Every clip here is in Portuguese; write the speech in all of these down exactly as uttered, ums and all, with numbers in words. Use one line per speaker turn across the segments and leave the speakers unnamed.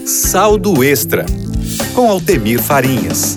Saldo Extra, com Altemir Farinhas.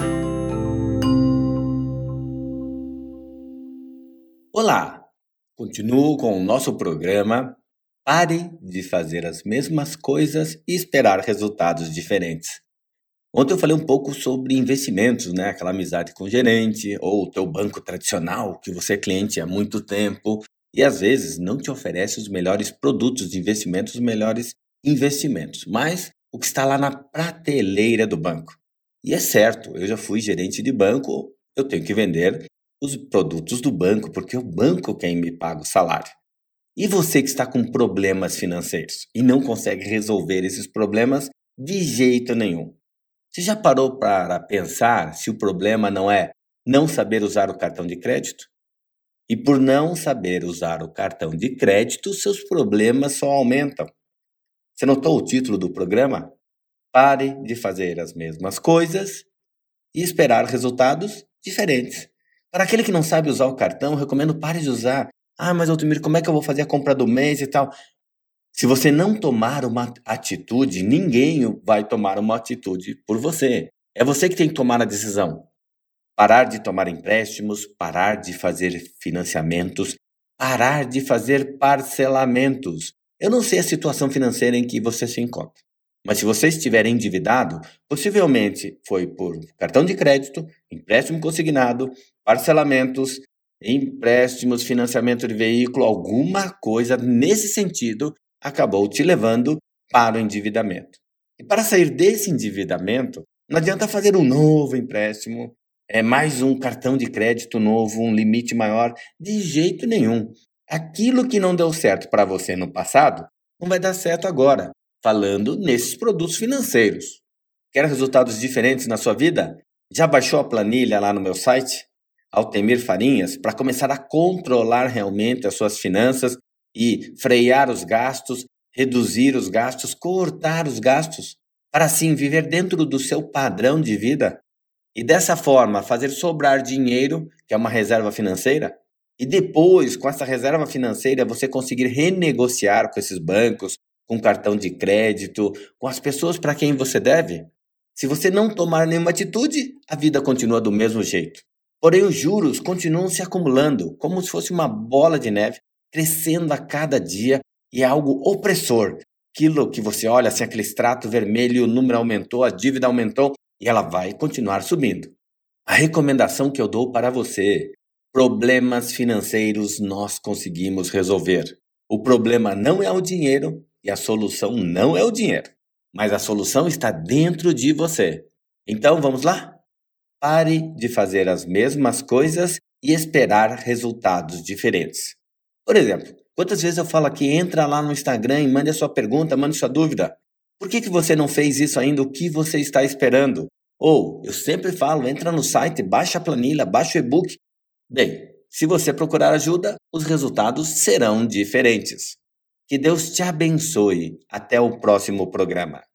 Olá, continuo com o nosso programa Pare de fazer as mesmas coisas e esperar resultados diferentes. Ontem eu falei um pouco sobre investimentos, né? Aquela amizade com o gerente ou o teu banco tradicional que você é cliente há muito tempo e às vezes não te oferece os melhores produtos de investimentos, os melhores investimentos, mas o que está lá na prateleira do banco. E é certo, eu já fui gerente de banco, eu tenho que vender os produtos do banco, porque é o banco quem me paga o salário. E você que está com problemas financeiros e não consegue resolver esses problemas de jeito nenhum? Você já parou para pensar se o problema não é não saber usar o cartão de crédito? E por não saber usar o cartão de crédito, seus problemas só aumentam. Você notou o título do programa? Pare de fazer as mesmas coisas e esperar resultados diferentes. Para aquele que não sabe usar o cartão, eu recomendo pare de usar. Ah, mas Altemir, como é que eu vou fazer a compra do mês e tal? Se você não tomar uma atitude, ninguém vai tomar uma atitude por você. É você que tem que tomar a decisão. Parar de tomar empréstimos, parar de fazer financiamentos, parar de fazer parcelamentos. Eu não sei a situação financeira em que você se encontra, mas se você estiver endividado, possivelmente foi por cartão de crédito, empréstimo consignado, parcelamentos, empréstimos, financiamento de veículo, alguma coisa nesse sentido acabou te levando para o endividamento. E para sair desse endividamento, não adianta fazer um novo empréstimo, é mais um cartão de crédito novo, um limite maior, de jeito nenhum. Aquilo que não deu certo para você no passado, não vai dar certo agora, falando nesses produtos financeiros. Quer resultados diferentes na sua vida? Já baixou a planilha lá no meu site, Altemir Farinhas, para começar a controlar realmente as suas finanças e frear os gastos, reduzir os gastos, cortar os gastos, para assim viver dentro do seu padrão de vida? E dessa forma, fazer sobrar dinheiro, que é uma reserva financeira, e depois, com essa reserva financeira, você conseguir renegociar com esses bancos, com cartão de crédito, com as pessoas para quem você deve. Se você não tomar nenhuma atitude, a vida continua do mesmo jeito. Porém, os juros continuam se acumulando, como se fosse uma bola de neve, crescendo a cada dia, e é algo opressor. Aquilo que você olha, assim, aquele extrato vermelho, o número aumentou, a dívida aumentou, e ela vai continuar subindo. A recomendação que eu dou para você: problemas financeiros nós conseguimos resolver. O problema não é o dinheiro e a solução não é o dinheiro, mas a solução está dentro de você. Então vamos lá? Pare de fazer as mesmas coisas e esperar resultados diferentes. Por exemplo, quantas vezes eu falo aqui, entra lá no Instagram e mande a sua pergunta, mande sua dúvida. Por que que você não fez isso ainda? O que você está esperando? Ou, eu sempre falo, entra no site, baixa a planilha, baixa o e-book. Bem, se você procurar ajuda, os resultados serão diferentes. Que Deus te abençoe. Até o próximo programa.